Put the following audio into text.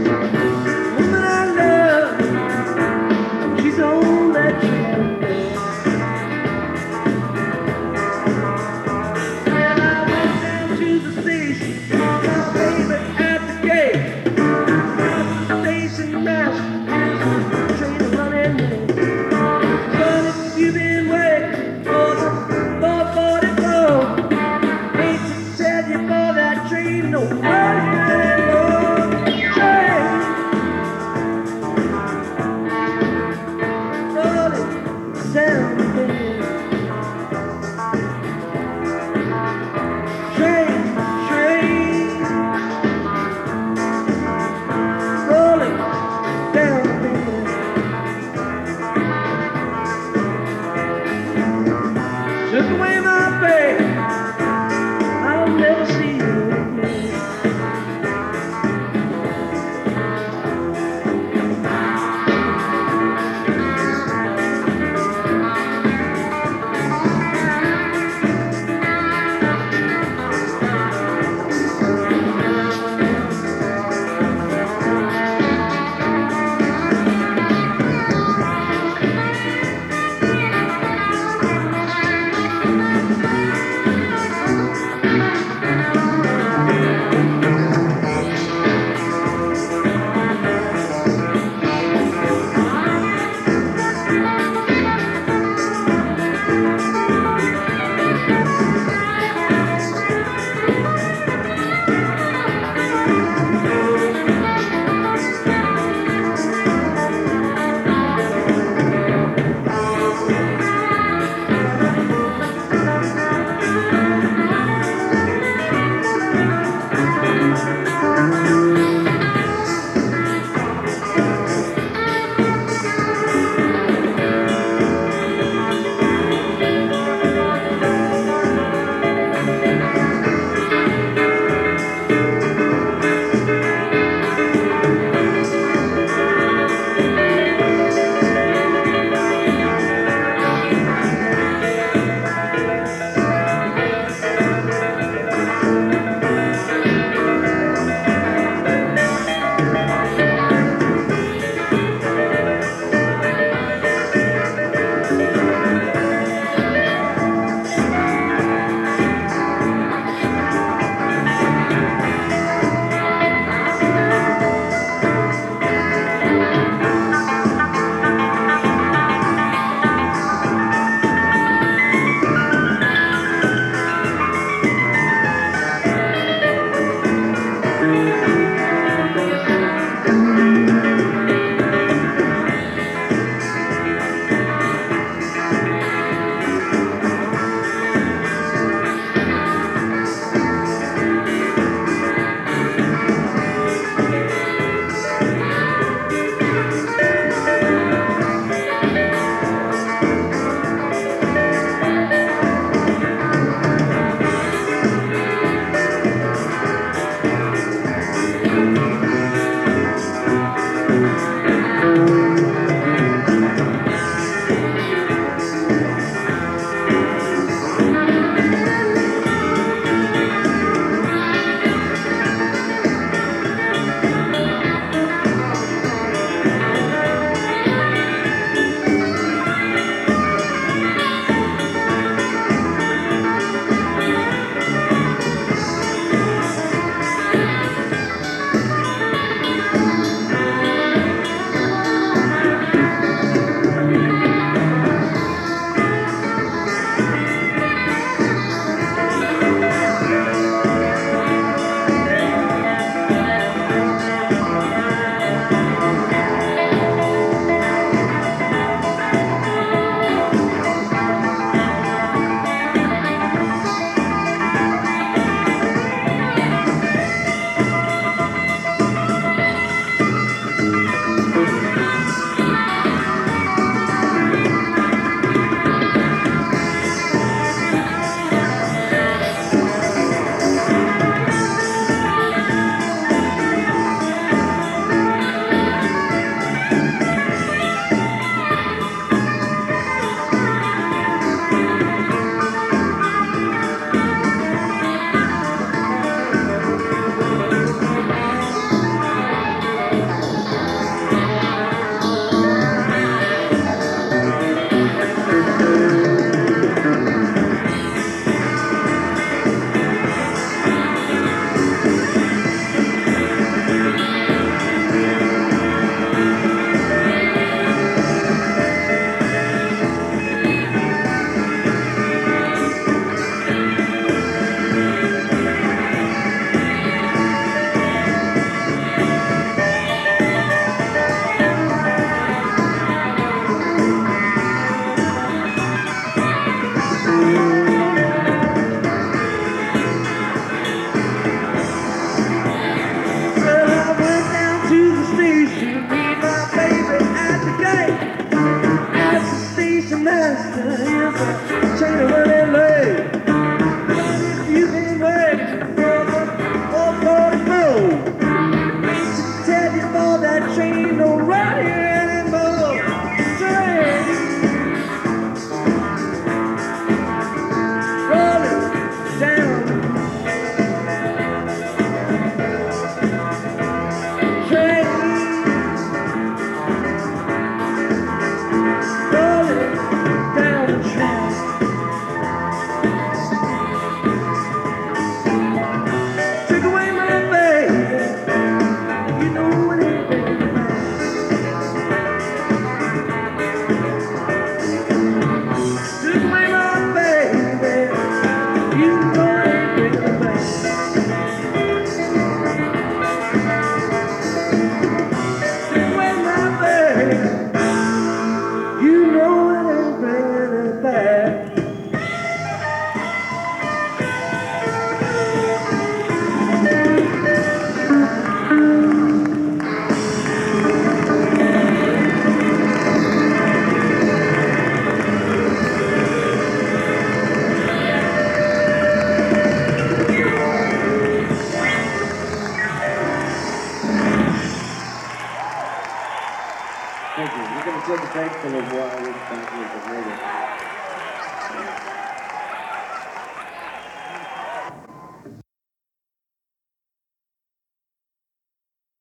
Woman I love, she's on that train. And I went down to the station, my baby at the gate. Across the station master, the train is running late. But if you've been waiting for the 444, hate to tell you for that train, no hurry anymore. Train. Lord, that train don't run here anymore. Train rolling down. Train rolling down the track. Took away my baby. You know it ain't bringing back. Took away my baby. You know it ain't bringing back. Took away my baby. You know it ain't bringing it back. Thank you. We're going to take a break for a little while. We'll be back with it later.